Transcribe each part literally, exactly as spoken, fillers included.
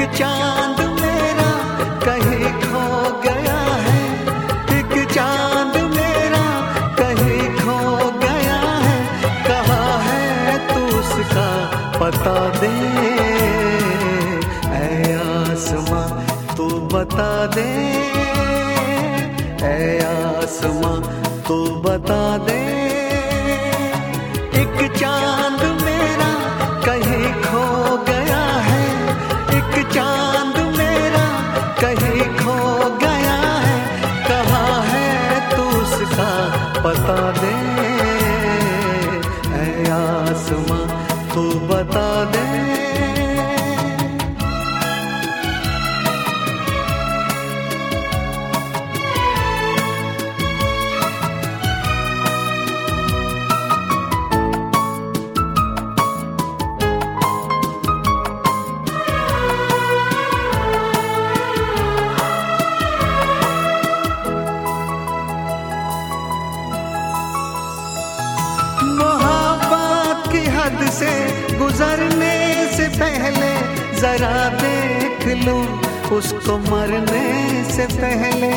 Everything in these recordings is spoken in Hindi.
चांद मेरा कहीं खो गया है, एक चांद मेरा कहीं खो गया है, कहाँ है तू उसका पता दे, ऐ आसमां तू बता दे, ऐ आसमां तू बता दे। एक चांद मेरा कहीं खो गया है, एक चांद मेरा कहीं खो गया है, कहाँ है तू उसका पता दे, ऐ आसमां तू बता दे। मोहब्बत की हद से गुजरने से पहले जरा देख लूं उसको मरने से पहले।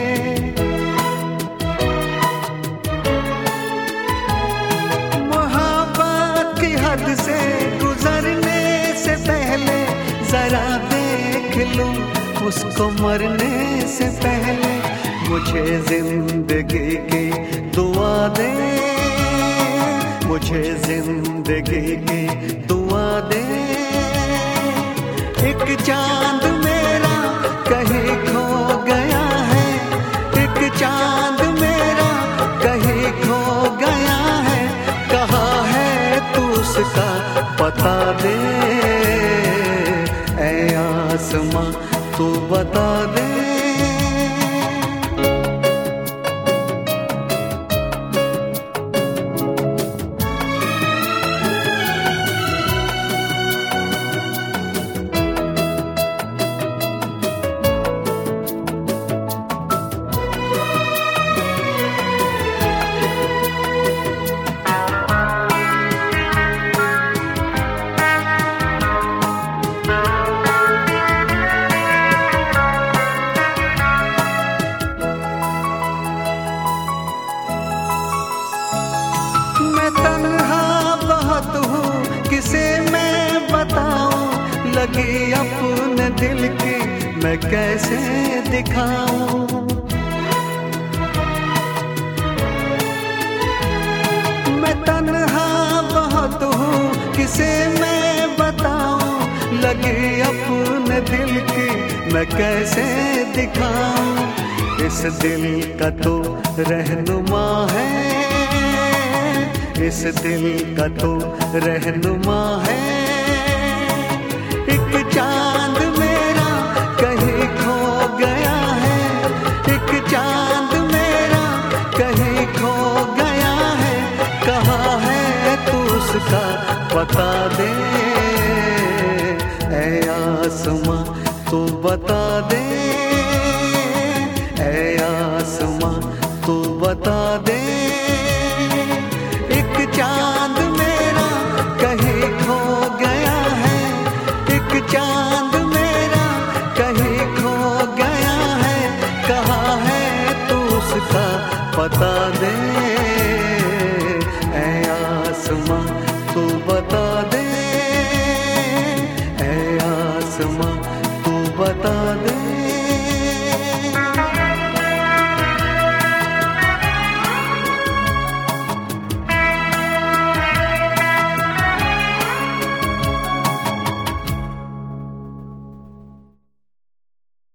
मोहब्बत की हद से गुजरने से पहले जरा देख लूं उसको मरने से पहले। मुझे जिंदगी की दुआ दे, मुझे जिंदगी की दुआ दे। एक चांद मेरा कहीं खो गया है, एक चांद मेरा कहीं खो गया है, कहाँ है तू उसका पता दे, ऐ आसमां तू बता दे। मैं तन्हा बहुत हूँ किसे मैं बताऊं, लगी अपने दिल की मैं कैसे दिखाऊं। मैं तन्हा बहुत हूँ किसे मैं बताऊं, लगी अपने दिल की मैं कैसे दिखाऊं। इस दिल का तो रहनुमा है, इस दिल का तो रहनुमा है। एक चांद मेरा कहीं खो गया है, एक चांद मेरा कहीं खो गया है, कहाँ है तू उसका पता दे, ऐ आसमां तू बता दे, ऐ आसमां तू बता दे। एक चांद मेरा कहीं खो गया है, एक चांद मेरा कहीं खो गया है, कहाँ है तू उसका पता दे, ऐ आसमां तू बता दे, ऐ आसमां तू बता दे।